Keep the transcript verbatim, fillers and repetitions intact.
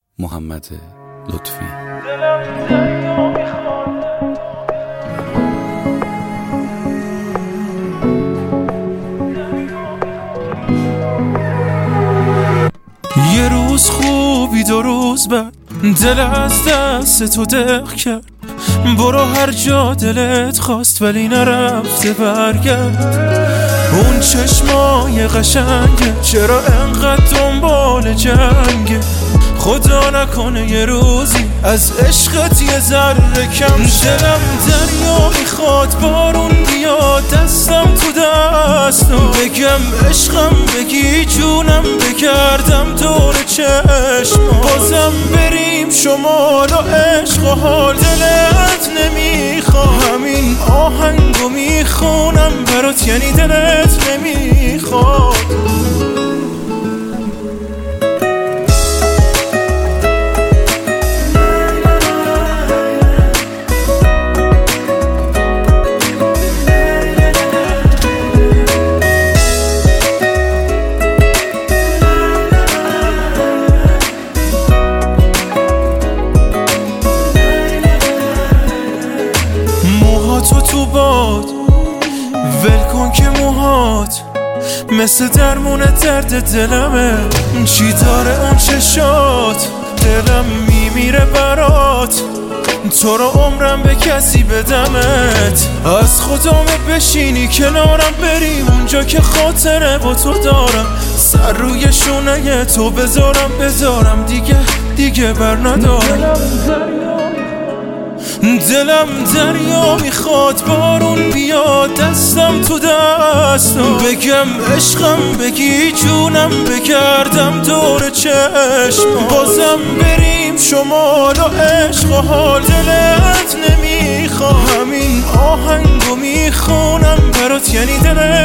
محمد لطفی. یه روز خوبی دو روز بعد دل از دست تو دق کرد، برو هر جا دلت خواست ولی نرفته برگرد. اون چشمای قشنگه چرا انقدر دنبال جنگه، خدا نکنه یه روزی از عشقت یه ذره کم. دلم دریا میخواد بارون بیاد دستم تو دستم، بگم عشقم بگی جونم بگردم دور چشم، بازم بریم شمال و عشق و حال دلت نمیخواد. همین آهنگو میخونم برات یعنی دلت نمیخواد. موهاتو تو باد ول کن که موهات مثل درمون درد دلمه، چی داره اون چشات دلم میمیره برات، تو رو عمرم به کسی بدمت، از خدامه بشینی کنارم بریم اونجا که خاطره با تو دارم، سر روی شونه تو بذارم بذارم دیگه دیگه بر ندارم. دلم دریا میخواد بارون بیاد دستم تو دستم، بگم عشقم بگی جونم بگردم دور چشم، بازم بریم شمال و عشق و حال دلت نمیخواد. همین آهنگو میخونم برات یعنی دلت